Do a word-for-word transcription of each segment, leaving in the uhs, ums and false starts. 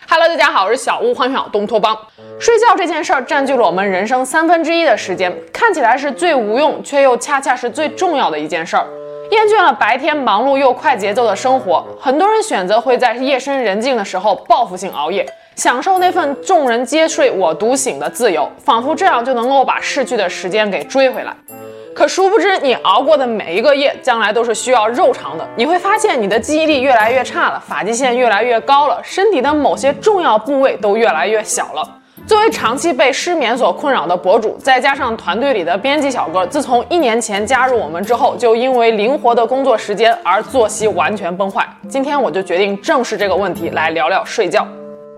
Hello， 大家好，我是小屋，欢迎来到东托邦。睡觉这件事儿占据了我们人生三分之一的时间，看起来是最无用，却又恰恰是最重要的一件事儿。厌倦了白天忙碌又快节奏的生活，很多人选择会在夜深人静的时候报复性熬夜，享受那份众人皆睡我独醒的自由，仿佛这样就能够把逝去的时间给追回来。可殊不知，你熬过的每一个夜，将来都是需要肉偿的。你会发现，你的记忆力越来越差了，发际线越来越高了，身体的某些重要部位都越来越小了。作为长期被失眠所困扰的博主，再加上团队里的编辑小哥，自从一年前加入我们之后，就因为灵活的工作时间而作息完全崩坏。今天我就决定正视这个问题，来聊聊睡觉。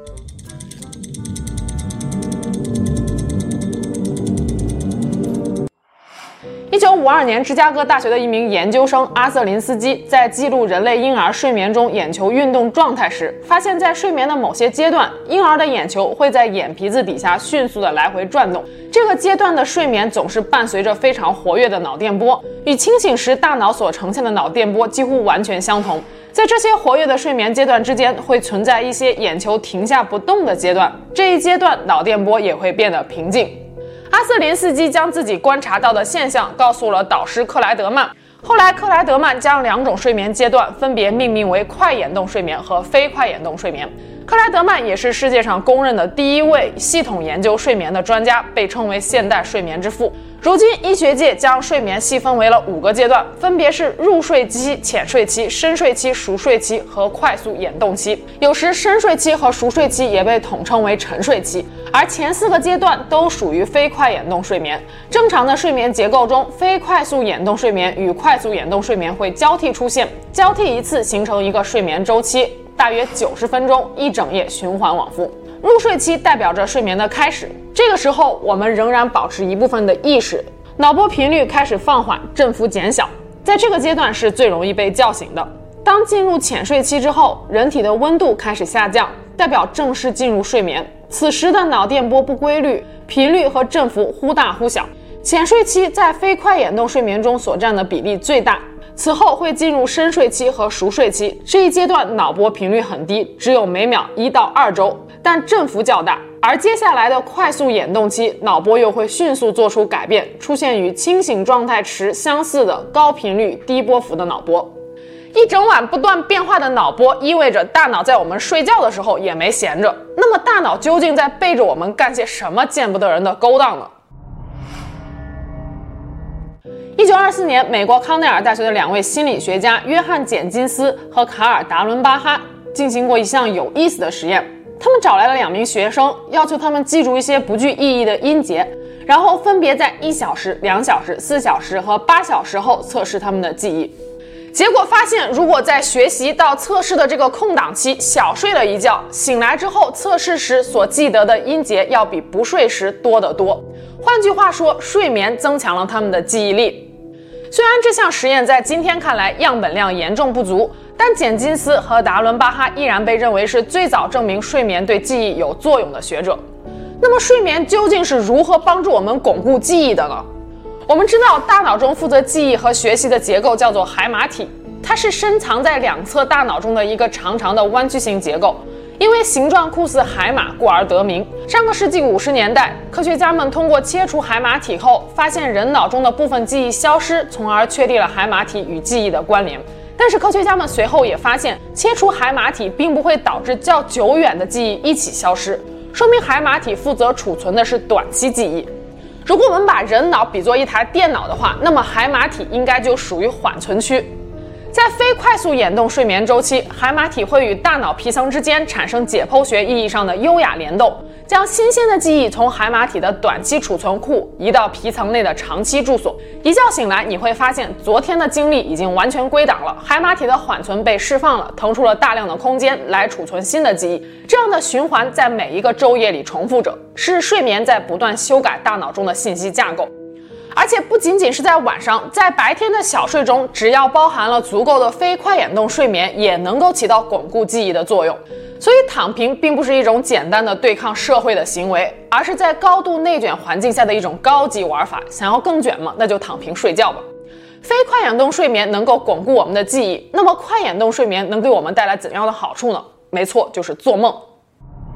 一九五二年，芝加哥大学的一名研究生阿瑟林斯基在记录人类婴儿睡眠中眼球运动状态时，发现在睡眠的某些阶段，婴儿的眼球会在眼皮子底下迅速的来回转动。这个阶段的睡眠总是伴随着非常活跃的脑电波，与清醒时大脑所呈现的脑电波几乎完全相同。在这些活跃的睡眠阶段之间，会存在一些眼球停下不动的阶段，这一阶段脑电波也会变得平静。阿瑟林斯基将自己观察到的现象告诉了导师克莱德曼，后来克莱德曼将两种睡眠阶段分别命名为快眼动睡眠和非快眼动睡眠。克莱德曼也是世界上公认的第一位系统研究睡眠的专家，被称为现代睡眠之父。如今医学界将睡眠细分为了五个阶段，分别是入睡期、浅睡期、深睡期、熟睡期和快速眼动期。有时深睡期和熟睡期也被统称为沉睡期，而前四个阶段都属于非快眼动睡眠。正常的睡眠结构中，非快速眼动睡眠与快速眼动睡眠会交替出现，交替一次形成一个睡眠周期，大约九十分钟，一整夜循环往复。入睡期代表着睡眠的开始，这个时候我们仍然保持一部分的意识，脑波频率开始放缓，振幅减小，在这个阶段是最容易被叫醒的。当进入浅睡期之后，人体的温度开始下降，代表正式进入睡眠。此时的脑电波不规律，频率和振幅忽大忽小。浅睡期在非快眼动睡眠中所占的比例最大，此后会进入深睡期和熟睡期，这一阶段脑波频率很低，只有每秒一到二周，但振幅较大。而接下来的快速眼动期，脑波又会迅速做出改变，出现与清醒状态时相似的高频率低波幅的脑波。一整晚不断变化的脑波意味着大脑在我们睡觉的时候也没闲着。那么大脑究竟在背着我们干些什么见不得人的勾当呢？一九二四年，美国康奈尔大学的两位心理学家约翰·简金斯和卡尔·达伦巴哈进行过一项有意思的实验。他们找来了两名学生，要求他们记住一些不具意义的音节，然后分别在一小时、两小时、四小时和八小时后测试他们的记忆。结果发现，如果在学习到测试的这个空档期小睡了一觉，醒来之后测试时所记得的音节要比不睡时多得多。换句话说，睡眠增强了他们的记忆力。虽然这项实验在今天看来样本量严重不足，但简金斯和达伦巴哈依然被认为是最早证明睡眠对记忆有作用的学者。那么睡眠究竟是如何帮助我们巩固记忆的呢？我们知道大脑中负责记忆和学习的结构叫做海马体，它是深藏在两侧大脑中的一个长长的弯曲型结构，因为形状酷似海马故而得名。上个世纪五十年代，科学家们通过切除海马体后，发现人脑中的部分记忆消失，从而确定了海马体与记忆的关联。但是科学家们随后也发现，切除海马体并不会导致较久远的记忆一起消失，说明海马体负责储存的是短期记忆。如果我们把人脑比作一台电脑的话，那么海马体应该就属于缓存区。在非快速眼动睡眠周期，海马体会与大脑皮层之间产生解剖学意义上的优雅联动，将新鲜的记忆从海马体的短期储存库移到皮层内的长期住所。一觉醒来，你会发现昨天的经历已经完全归档了，海马体的缓存被释放了，腾出了大量的空间来储存新的记忆。这样的循环在每一个昼夜里重复着，是睡眠在不断修改大脑中的信息架构。而且不仅仅是在晚上，在白天的小睡中，只要包含了足够的非快眼动睡眠，也能够起到巩固记忆的作用。所以躺平并不是一种简单的对抗社会的行为，而是在高度内卷环境下的一种高级玩法。想要更卷吗？那就躺平睡觉吧。非快眼动睡眠能够巩固我们的记忆，那么快眼动睡眠能给我们带来怎样的好处呢？没错，就是做梦。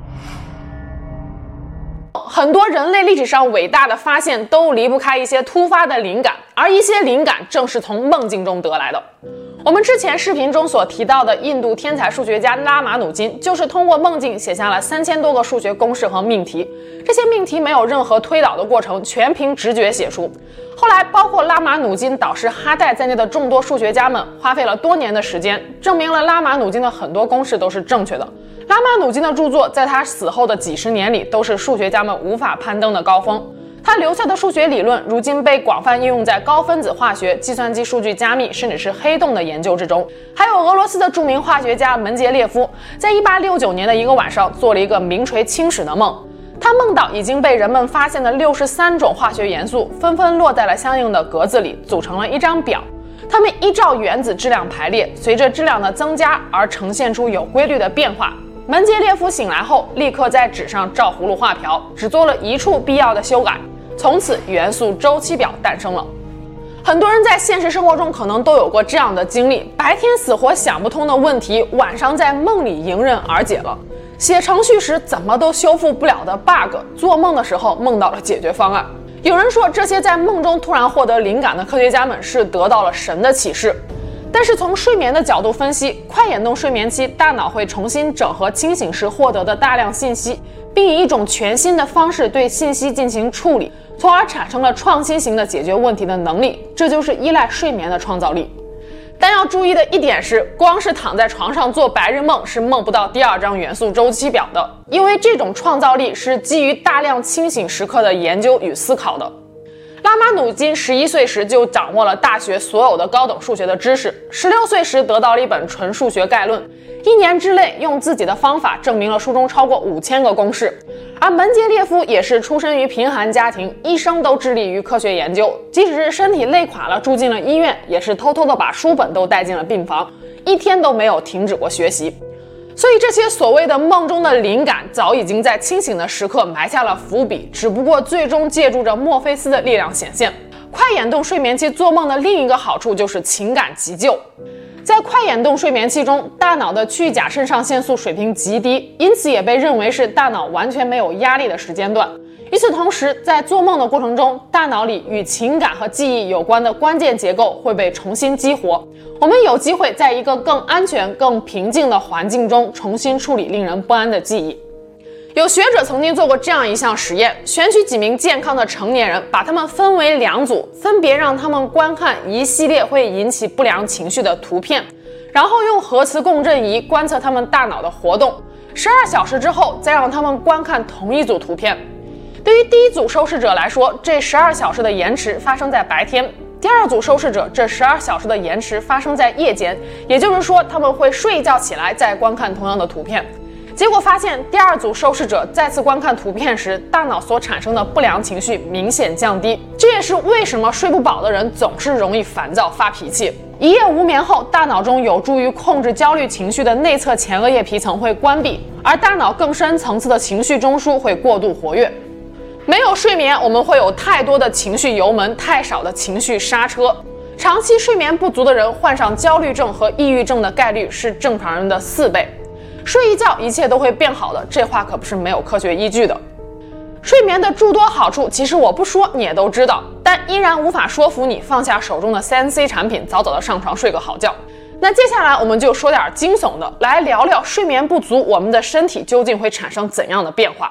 很多人类历史上伟大的发现都离不开一些突发的灵感，而一些灵感正是从梦境中得来的。我们之前视频中所提到的印度天才数学家拉马努金，就是通过梦境写下了三千多个数学公式和命题。这些命题没有任何推导的过程，全凭直觉写出。后来，包括拉马努金导师哈代在内的众多数学家们花费了多年的时间，证明了拉马努金的很多公式都是正确的。拉马努金的著作在他死后的几十年里都是数学家们无法攀登的高峰。他留下的数学理论如今被广泛应用在高分子化学、计算机数据加密，甚至是黑洞的研究之中。还有俄罗斯的著名化学家门捷列夫，在一八六九年的一个晚上做了一个名垂青史的梦。他梦到已经被人们发现的六十三种化学元素纷纷落在了相应的格子里，组成了一张表。它们依照原子质量排列，随着质量的增加而呈现出有规律的变化。门捷列夫醒来后，立刻在纸上照葫芦画瓢，只做了一处必要的修改。从此，元素周期表诞生了。很多人在现实生活中可能都有过这样的经历：白天死活想不通的问题，晚上在梦里迎刃而解了；写程序时怎么都修复不了的 bug， 做梦的时候梦到了解决方案。有人说，这些在梦中突然获得灵感的科学家们是得到了神的启示。但是从睡眠的角度分析，快眼动睡眠期大脑会重新整合清醒时获得的大量信息，并以一种全新的方式对信息进行处理，从而产生了创新型的解决问题的能力，这就是依赖睡眠的创造力。但要注意的一点是，光是躺在床上做白日梦是梦不到第二张元素周期表的，因为这种创造力是基于大量清醒时刻的研究与思考的。拉马努金十一岁时就掌握了大学所有的高等数学的知识，十六岁时得到了一本纯数学概论，一年之内用自己的方法证明了书中超过五千个公式。而门捷列夫也是出身于贫寒家庭，一生都致力于科学研究，即使是身体累垮了住进了医院，也是偷偷的把书本都带进了病房，一天都没有停止过学习。所以这些所谓的梦中的灵感早已经在清醒的时刻埋下了伏笔，只不过最终借助着墨菲斯的力量显现。快眼动睡眠期做梦的另一个好处就是情感急救。在快眼动睡眠期中，大脑的去甲肾上腺素水平极低，因此也被认为是大脑完全没有压力的时间段。与此同时，在做梦的过程中，大脑里与情感和记忆有关的关键结构会被重新激活，我们有机会在一个更安全、更平静的环境中重新处理令人不安的记忆。有学者曾经做过这样一项实验，选取几名健康的成年人，把他们分为两组，分别让他们观看一系列会引起不良情绪的图片，然后用核磁共振仪观测他们大脑的活动。十二小时之后，再让他们观看同一组图片。对于第一组受试者来说，这十二小时的延迟发生在白天；第二组受试者，这十二小时的延迟发生在夜间，也就是说，他们会睡一觉起来再观看同样的图片。结果发现，第二组受试者再次观看图片时，大脑所产生的不良情绪明显降低。这也是为什么睡不饱的人总是容易烦躁发脾气。一夜无眠后，大脑中有助于控制焦虑情绪的内侧前额叶皮层会关闭，而大脑更深层次的情绪中枢会过度活跃。没有睡眠，我们会有太多的情绪油门，太少的情绪刹车。长期睡眠不足的人患上焦虑症和抑郁症的概率是正常人的四倍。睡一觉一切都会变好的，这话可不是没有科学依据的。睡眠的诸多好处，其实我不说你也都知道，但依然无法说服你放下手中的 三 C 产品，早早的上床睡个好觉。那接下来我们就说点惊悚的，来聊聊睡眠不足，我们的身体究竟会产生怎样的变化。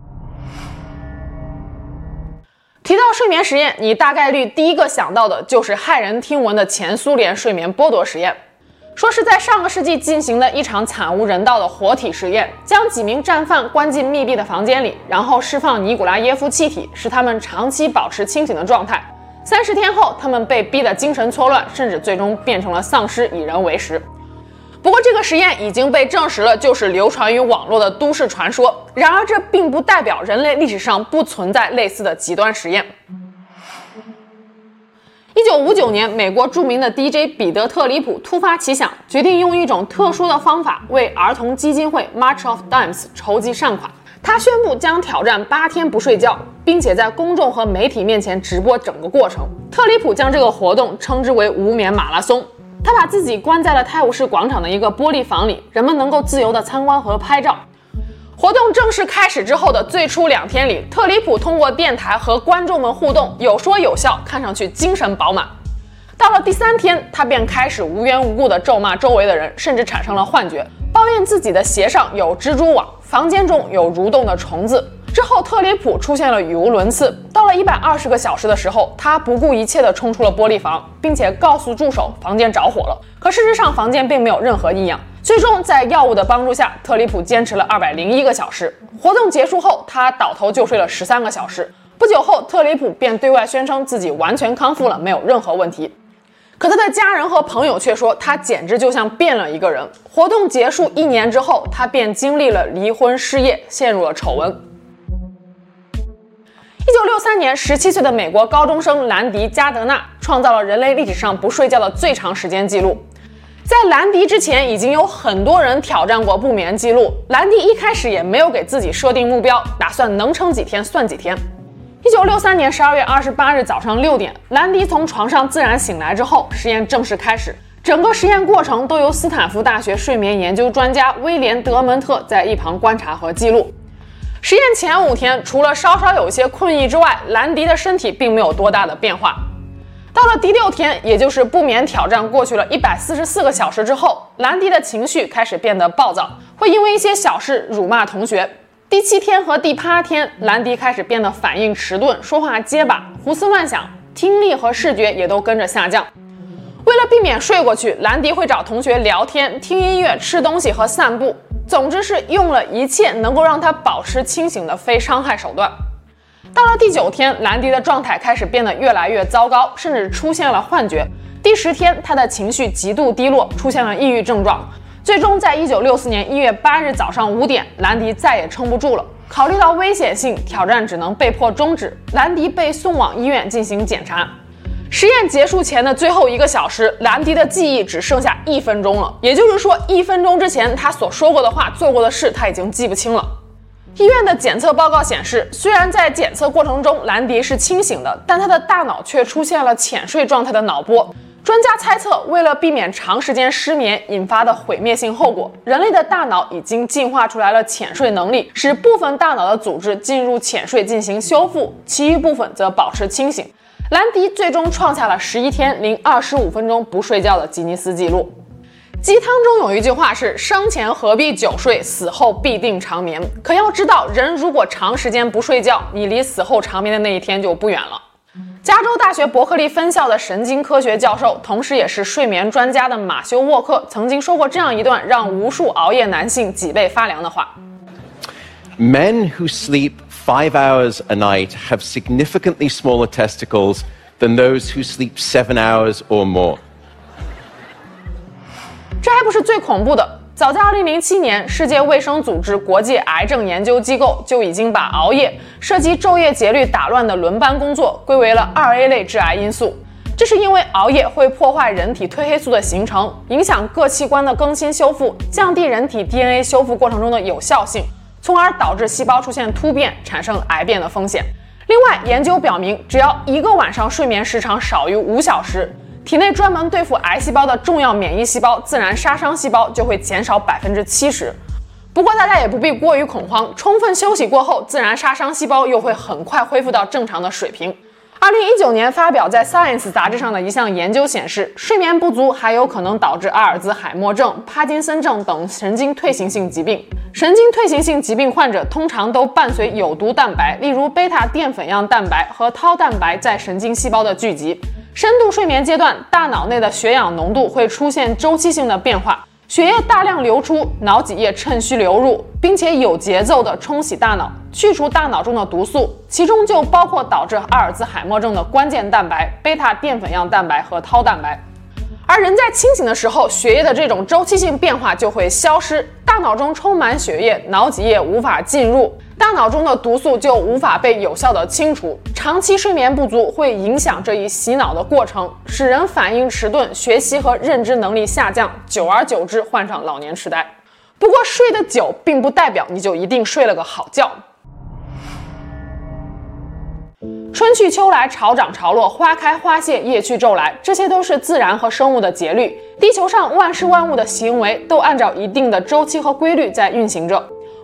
提到睡眠实验，你大概率第一个想到的就是骇人听闻的前苏联睡眠剥夺实验。说是在上个世纪进行的一场惨无人道的活体实验，将几名战犯关进密闭的房间里，然后释放尼古拉耶夫气体，使他们长期保持清醒的状态。三十天后，他们被逼得精神错乱，甚至最终变成了丧尸，以人为食。不过这个实验已经被证实了，就是流传于网络的都市传说。然而这并不代表人类历史上不存在类似的极端实验。一九五九年，美国著名的 D J 彼得特里普突发奇想，决定用一种特殊的方法为儿童基金会 March of Dimes 筹集善款。他宣布将挑战八天不睡觉，并且在公众和媒体面前直播整个过程。特里普将这个活动称之为无眠马拉松。他把自己关在了泰晤士广场的一个玻璃房里，人们能够自由地参观和拍照。活活动正式开始之后的最初两天里，特里普通过电台和观众们互动，有说有笑，看上去精神饱满。到了第三天，他便开始无缘无故地咒骂周围的人，甚至产生了幻觉，抱怨自己的鞋上有蜘蛛网，房间中有蠕动的虫子。之后，特里普出现了语无伦次。到了一百二十个小时的时候，他不顾一切地冲出了玻璃房，并且告诉助手房间着火了。可事实上，房间并没有任何异样。最终，在药物的帮助下，特里普坚持了二百零一个小时。活动结束后，他倒头就睡了十三个小时。不久后，特里普便对外宣称自己完全康复了，没有任何问题。可他的家人和朋友却说，他简直就像变了一个人。活动结束一年之后，他便经历了离婚、失业，陷入了丑闻。一九六三年，十七岁的美国高中生兰迪·加德纳创造了人类历史上不睡觉的最长时间记录。在兰迪之前，已经有很多人挑战过不眠记录。兰迪一开始也没有给自己设定目标，打算能撑几天算几天。一九六三年十二月二十八日早上六点，兰迪从床上自然醒来之后，实验正式开始。整个实验过程都由斯坦福大学睡眠研究专家威廉·德蒙特在一旁观察和记录。实验前五天，除了稍稍有些困意之外，兰迪的身体并没有多大的变化。到了第六天，也就是不眠挑战过去了一百四十四个小时之后，兰迪的情绪开始变得暴躁，会因为一些小事辱骂同学。第七天和第八天，兰迪开始变得反应迟钝，说话结巴，胡思乱想，听力和视觉也都跟着下降。为了避免睡过去，兰迪会找同学聊天、听音乐、吃东西和散步，总之是用了一切能够让他保持清醒的非伤害手段。到了第九天，兰迪的状态开始变得越来越糟糕，甚至出现了幻觉。第十天，他的情绪极度低落，出现了抑郁症状。最终，在一九六四年一月八日早上五点，兰迪再也撑不住了。考虑到危险性，挑战只能被迫终止。兰迪被送往医院进行检查。实验结束前的最后一个小时，兰迪的记忆只剩下一分钟了，也就是说，一分钟之前他所说过的话、做过的事，他已经记不清了。医院的检测报告显示，虽然在检测过程中兰迪是清醒的，但他的大脑却出现了浅睡状态的脑波。专家猜测，为了避免长时间失眠引发的毁灭性后果，人类的大脑已经进化出来了浅睡能力，使部分大脑的组织进入浅睡进行修复，其余部分则保持清醒。兰迪最终创下了十一天零二十五分钟不睡觉的吉尼斯纪录。鸡汤中有一句话是生前何必久睡，死后必定长眠。可要知道，人如果长时间不睡觉，你离死后长眠的那一天就不远了。加州大学伯克利分校的神经科学教授，同时也是睡眠专家的马修·沃克曾经说过这样一段让无数熬夜男性脊背发凉的话 ：Men who sleep five hours a night have significantly smaller testicles than those who sleep seven hours or more. 这还不是最恐怖的。早在二零零七年，世界卫生组织国际癌症研究机构就已经把熬夜、涉及昼夜节律打乱的轮班工作归为了二 A 类致癌因素。这是因为熬夜会破坏人体褪黑素的形成，影响各器官的更新修复，降低人体 D N A 修复过程中的有效性，从而导致细胞出现突变，产生癌变的风险。另外，研究表明，只要一个晚上睡眠时长少于五小时，体内专门对付癌细胞的重要免疫细胞自然杀伤细胞就会减少百分之七十。不过大家也不必过于恐慌，充分休息过后，自然杀伤细胞又会很快恢复到正常的水平。二零一九年发表在 Science 杂志上的一项研究显示，睡眠不足还有可能导致阿尔兹海默症、帕金森症等神经退行性疾病。神经退行性疾病患者通常都伴随有毒蛋白，例如贝塔淀粉样蛋白和tau蛋白在神经细胞的聚集。深度睡眠阶段，大脑内的血氧浓度会出现周期性的变化，血液大量流出，脑脊液趁虚流入，并且有节奏地冲洗大脑，去除大脑中的毒素，其中就包括导致阿尔兹海默症的关键蛋白贝塔淀粉样蛋白和tau蛋白。而人在清醒的时候，血液的这种周期性变化就会消失，大脑中充满血液，脑脊液无法进入，大脑中的毒素就无法被有效的清除。长期睡眠不足会影响这一洗脑的过程，使人反应迟钝，学习和认知能力下降，久而久之患上老年痴呆。不过睡得久并不代表你就一定睡了个好觉。春去秋来，潮涨潮落，花开花谢，夜去昼来，这些都是自然和生物的节律。地球上万事万物的行为都按照一定的周期和规律在运行着。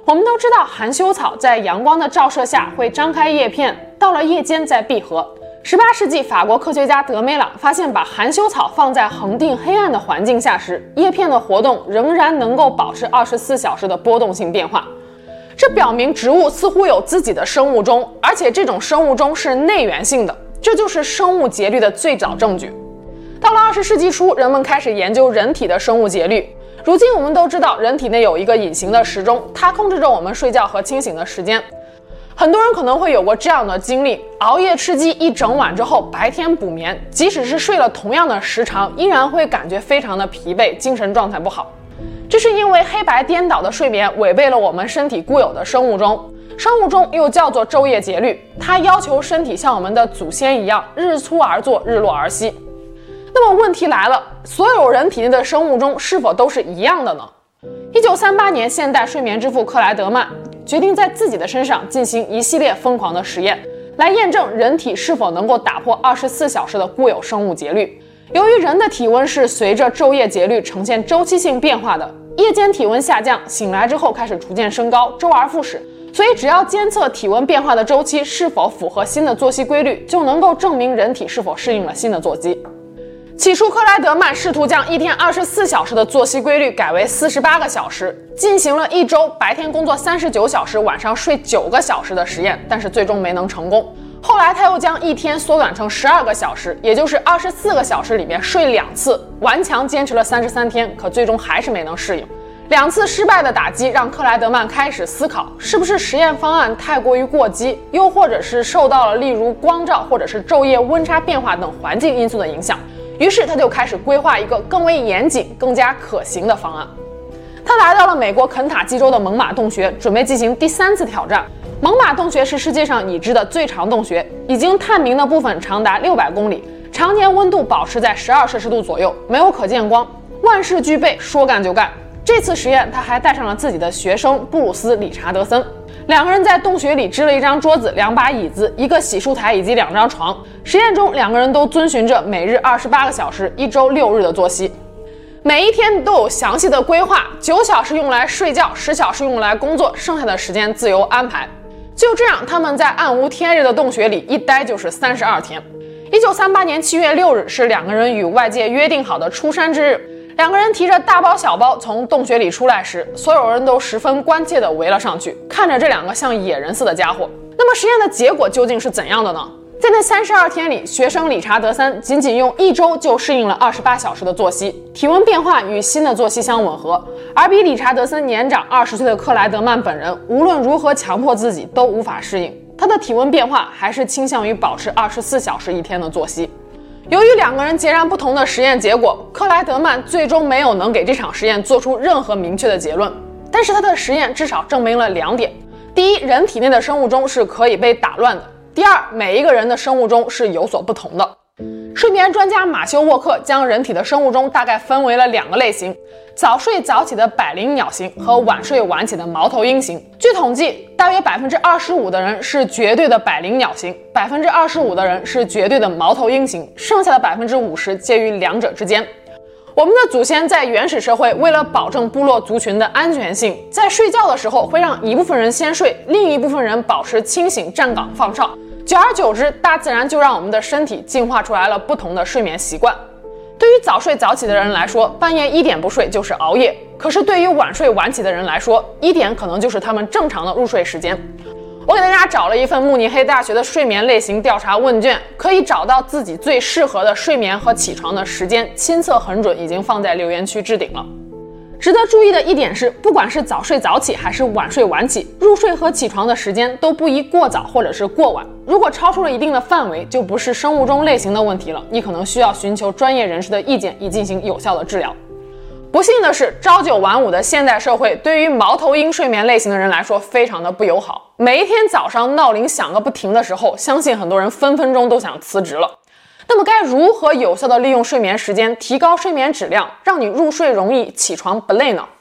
我们都知道含羞草在阳光的照射下会张开叶片，到了夜间再闭合。十八世纪法国科学家德梅朗发现，把含羞草放在恒定黑暗的环境下时，叶片的活动仍然能够保持二十四小时的波动性变化。这表明植物似乎有自己的生物钟，而且这种生物钟是内源性的，这就是生物节律的最早证据。到了二十世纪初，人们开始研究人体的生物节律。如今我们都知道，人体内有一个隐形的时钟，它控制着我们睡觉和清醒的时间。很多人可能会有过这样的经历：熬夜吃鸡一整晚之后，白天补眠，即使是睡了同样的时长，依然会感觉非常的疲惫，精神状态不好。这是因为黑白颠倒的睡眠违背了我们身体固有的生物钟。生物钟又叫做昼夜节律，它要求身体像我们的祖先一样，日出而作，日落而息。那么问题来了，所有人体内的生物钟是否都是一样的呢？一九三八年，现代睡眠之父克莱德曼决定在自己的身上进行一系列疯狂的实验，来验证人体是否能够打破二十四小时的固有生物节律。由于人的体温是随着昼夜节律呈现周期性变化的，夜间体温下降，醒来之后开始逐渐升高，周而复始。所以只要监测体温变化的周期是否符合新的作息规律，就能够证明人体是否适应了新的作息。起初，克莱德曼试图将一天二十四小时的作息规律改为四十八个小时，进行了一周白天工作三十九小时，晚上睡九个小时的实验，但是最终没能成功。后来他又将一天缩短成十二个小时，也就是二十四个小时里面睡两次，顽强坚持了三十三天，可最终还是没能适应。两次失败的打击让克莱德曼开始思考，是不是实验方案太过于过激，又或者是受到了例如光照或者是昼夜温差变化等环境因素的影响。于是他就开始规划一个更为严谨、更加可行的方案。他来到了美国肯塔基州的猛犸洞穴，准备进行第三次挑战。猛犸洞穴是世界上已知的最长洞穴，已经探明的部分长达六百公里，常年温度保持在十二摄氏度左右，没有可见光，万事俱备，说干就干。这次实验他还带上了自己的学生布鲁斯·理查德森，两个人在洞穴里支了一张桌子、两把椅子、一个洗漱台以及两张床。实验中，两个人都遵循着每日二十八个小时、一周六日的作息，每一天都有详细的规划，九小时用来睡觉，十小时用来工作，剩下的时间自由安排。就这样，他们在暗无天日的洞穴里一待就是三十二天。一九三八年七月六日是两个人与外界约定好的出山之日。两个人提着大包小包从洞穴里出来时，所有人都十分关切地围了上去，看着这两个像野人似的家伙。那么实验的结果究竟是怎样的呢？在那三十二天里，学生理查德森仅仅用一周就适应了二十八小时的作息，体温变化与新的作息相吻合。而比理查德森年长二十岁的克莱德曼本人，无论如何强迫自己都无法适应，他的体温变化还是倾向于保持二十四小时一天的作息。由于两个人截然不同的实验结果，克莱德曼最终没有能给这场实验做出任何明确的结论。但是他的实验至少证明了两点：第一，人体内的生物钟是可以被打乱的；第二，每一个人的生物钟是有所不同的。睡眠专家马修沃克将人体的生物钟大概分为了两个类型：早睡早起的百灵鸟型和晚睡晚起的猫头鹰型。据统计，大约 百分之二十五 的人是绝对的百灵鸟型， 百分之二十五 的人是绝对的猫头鹰型，剩下的 百分之五十 介于两者之间。我们的祖先在原始社会为了保证部落族群的安全性，在睡觉的时候会让一部分人先睡，另一部分人保持清醒站岗放哨。久而久之，大自然就让我们的身体进化出来了不同的睡眠习惯。对于早睡早起的人来说，半夜一点不睡就是熬夜。可是对于晚睡晚起的人来说，一点可能就是他们正常的入睡时间。我给大家找了一份慕尼黑大学的睡眠类型调查问卷，可以找到自己最适合的睡眠和起床的时间，亲测很准，已经放在留言区置顶了。值得注意的一点是，不管是早睡早起还是晚睡晚起，入睡和起床的时间都不宜过早或者是过晚。如果超出了一定的范围，就不是生物钟类型的问题了，你可能需要寻求专业人士的意见以进行有效的治疗。不幸的是，朝九晚五的现代社会对于猫头鹰睡眠类型的人来说非常的不友好。每一天早上闹铃响个不停的时候，相信很多人分分钟都想辞职了。那么该如何有效地利用睡眠时间，提高睡眠质量，让你入睡容易，起床不累呢？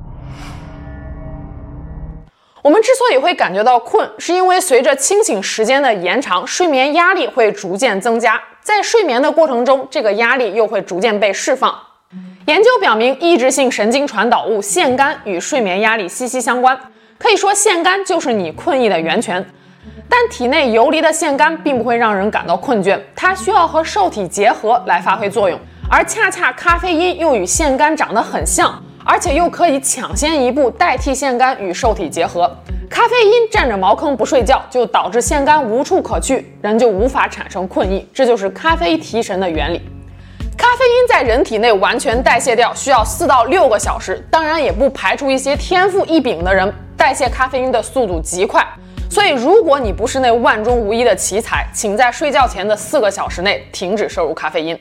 我们之所以会感觉到困，是因为随着清醒时间的延长，睡眠压力会逐渐增加，在睡眠的过程中，这个压力又会逐渐被释放。研究表明，抑制性神经传导物腺苷与睡眠压力息息相关。 可以说腺苷就是你困意的源泉。但体内游离的腺苷并不会让人感到困倦，它需要和受体结合来发挥作用，而恰恰咖啡因又与腺苷长得很像，而且又可以抢先一步代替腺苷与受体结合。咖啡因占着茅坑不睡觉，就导致腺苷无处可去，人就无法产生困意，这就是咖啡提神的原理。咖啡因在人体内完全代谢掉需要四到六个小时，当然也不排除一些天赋异禀的人代谢咖啡因的速度极快。所以如果你不是那万中无一的奇才，请在睡觉前的四个小时内停止摄入咖啡因。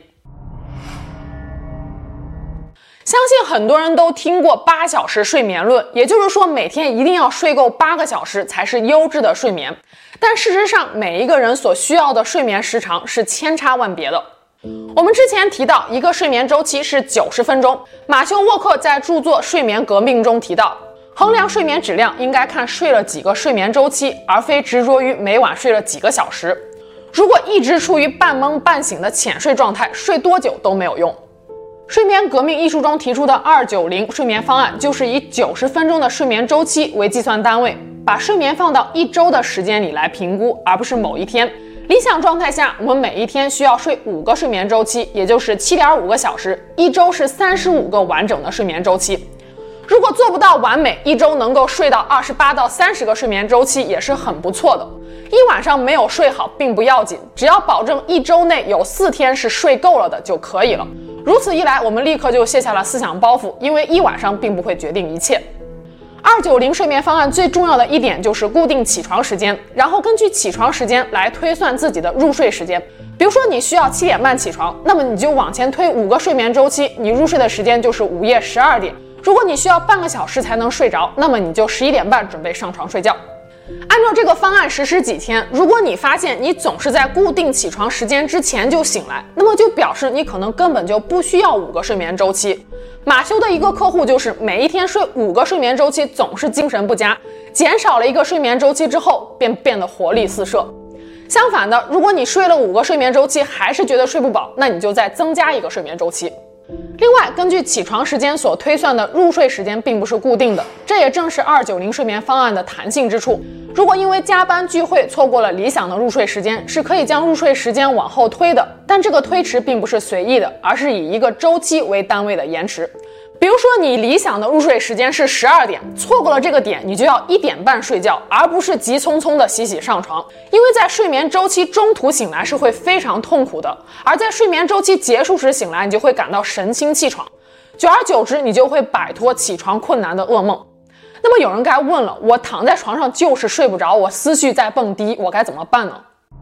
相信很多人都听过八小时睡眠论，也就是说每天一定要睡够八个小时才是优质的睡眠。但事实上，每一个人所需要的睡眠时长是千差万别的。我们之前提到，一个睡眠周期是九十分钟。马修沃克在著作《睡眠革命》中提到，衡量睡眠质量应该看睡了几个睡眠周期，而非执着于每晚睡了几个小时。如果一直处于半懵半醒的浅睡状态，睡多久都没有用。《睡眠革命》一书中提出的二九零睡眠方案，就是以九十分钟的睡眠周期为计算单位，把睡眠放到一周的时间里来评估，而不是某一天。理想状态下，我们每一天需要睡五个睡眠周期，也就是 七点五个小时，一周是三十五个完整的睡眠周期。如果做不到完美，一周能够睡到二十八到三十个睡眠周期也是很不错的。一晚上没有睡好并不要紧，只要保证一周内有四天是睡够了的就可以了。如此一来，我们立刻就卸下了思想包袱，因为一晚上并不会决定一切。二九零睡眠方案最重要的一点就是固定起床时间，然后根据起床时间来推算自己的入睡时间。比如说你需要七点半起床，那么你就往前推五个睡眠周期，你入睡的时间就是午夜十二点。如果你需要半个小时才能睡着，那么你就十一点半准备上床睡觉。按照这个方案实施几天，如果你发现你总是在固定起床时间之前就醒来，那么就表示你可能根本就不需要五个睡眠周期。马修的一个客户就是每一天睡五个睡眠周期，总是精神不佳，减少了一个睡眠周期之后便变得活力四射。相反的，如果你睡了五个睡眠周期还是觉得睡不饱，那你就再增加一个睡眠周期。另外，根据起床时间所推算的入睡时间并不是固定的，这也正是二九零睡眠方案的弹性之处。如果因为加班聚会错过了理想的入睡时间，是可以将入睡时间往后推的，但这个推迟并不是随意的，而是以一个周期为单位的延迟。比如说你理想的入睡时间是十二点，错过了这个点，你就要一点半睡觉，而不是急匆匆的洗洗上床，因为在睡眠周期中途醒来是会非常痛苦的，而在睡眠周期结束时醒来，你就会感到神清气爽，久而久之你就会摆脱起床困难的噩梦。那么有人该问了，我躺在床上就是睡不着，我思绪在蹦迪，我该怎么办呢？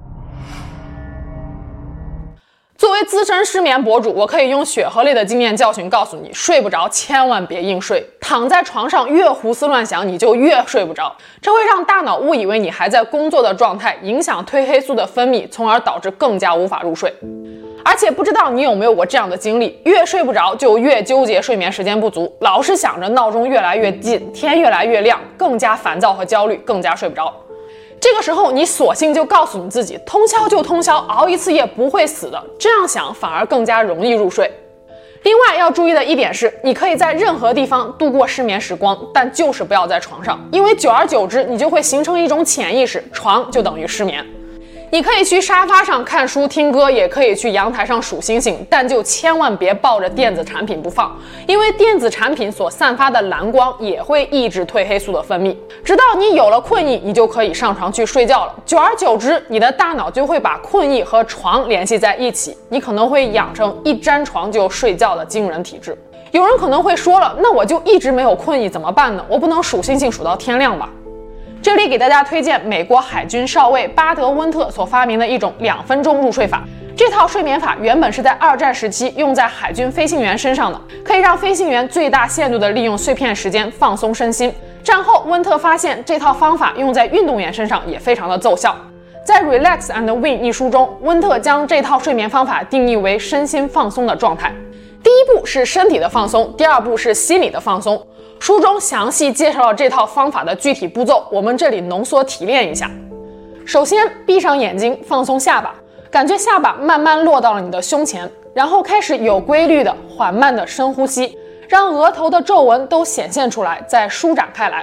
作为资深失眠博主，我可以用血和泪的经验教训告诉你，睡不着千万别硬睡，躺在床上越胡思乱想你就越睡不着，这会让大脑误以为你还在工作的状态，影响褪黑素的分泌，从而导致更加无法入睡。而且不知道你有没有过这样的经历，越睡不着就越纠结睡眠时间不足，老是想着闹钟越来越近，天越来越亮，更加烦躁和焦虑，更加睡不着。这个时候你索性就告诉你自己，通宵就通宵，熬一次夜不会死的，这样想反而更加容易入睡。另外要注意的一点是，你可以在任何地方度过失眠时光，但就是不要在床上，因为久而久之你就会形成一种潜意识，床就等于失眠。你可以去沙发上看书听歌，也可以去阳台上数星星，但就千万别抱着电子产品不放，因为电子产品所散发的蓝光也会抑制褪黑素的分泌，直到你有了困意，你就可以上床去睡觉了。久而久之，你的大脑就会把困意和床联系在一起，你可能会养成一沾床就睡觉的惊人体质。有人可能会说了，那我就一直没有困意怎么办呢？我不能数星星数到天亮吧？这里给大家推荐美国海军少尉巴德温特所发明的一种两分钟入睡法。这套睡眠法原本是在二战时期用在海军飞行员身上的，可以让飞行员最大限度地利用碎片时间放松身心。战后温特发现这套方法用在运动员身上也非常的奏效。在 Relax and Win 一书中，温特将这套睡眠方法定义为身心放松的状态。第一步是身体的放松，第二步是心理的放松。书中详细介绍了这套方法的具体步骤，我们这里浓缩提炼一下。首先，闭上眼睛，放松下巴，感觉下巴慢慢落到了你的胸前，然后开始有规律的、缓慢的深呼吸，让额头的皱纹都显现出来，再舒展开来，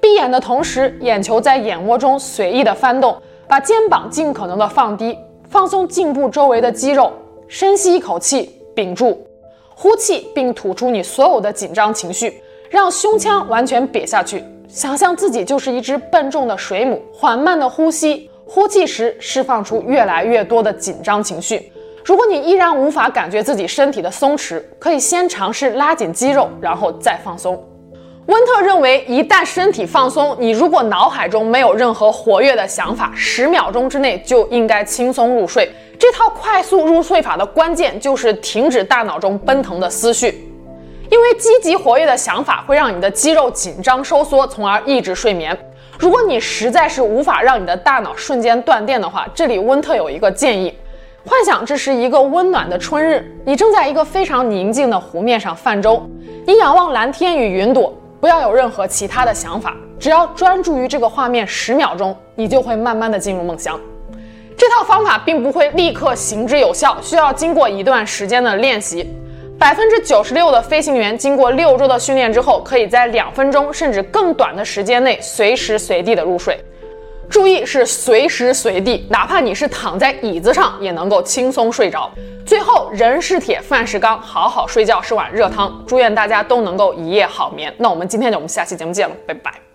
闭眼的同时，眼球在眼窝中随意的翻动，把肩膀尽可能的放低，放松颈部周围的肌肉。深吸一口气，屏住，呼气并吐出你所有的紧张情绪，让胸腔完全瘪下去。想象自己就是一只笨重的水母，缓慢的呼吸，呼气时释放出越来越多的紧张情绪。如果你依然无法感觉自己身体的松弛，可以先尝试拉紧肌肉，然后再放松。温特认为，一旦身体放松，你如果脑海中没有任何活跃的想法，十秒钟之内就应该轻松入睡。这套快速入睡法的关键就是停止大脑中奔腾的思绪，因为积极活跃的想法会让你的肌肉紧张收缩，从而抑制睡眠。如果你实在是无法让你的大脑瞬间断电的话，这里温特有一个建议。幻想这是一个温暖的春日，你正在一个非常宁静的湖面上泛舟，你仰望蓝天与云朵，不要有任何其他的想法，只要专注于这个画面十秒钟，你就会慢慢的进入梦乡。这套方法并不会立刻行之有效，需要经过一段时间的练习。百分之九十六的飞行员经过六周的训练之后，可以在两分钟甚至更短的时间内随时随地的入睡。注意是随时随地，哪怕你是躺在椅子上也能够轻松睡着。最后，人是铁，饭是钢，好好睡觉是碗热汤。祝愿大家都能够一夜好眠。那我们今天就我们下期节目见了，拜拜。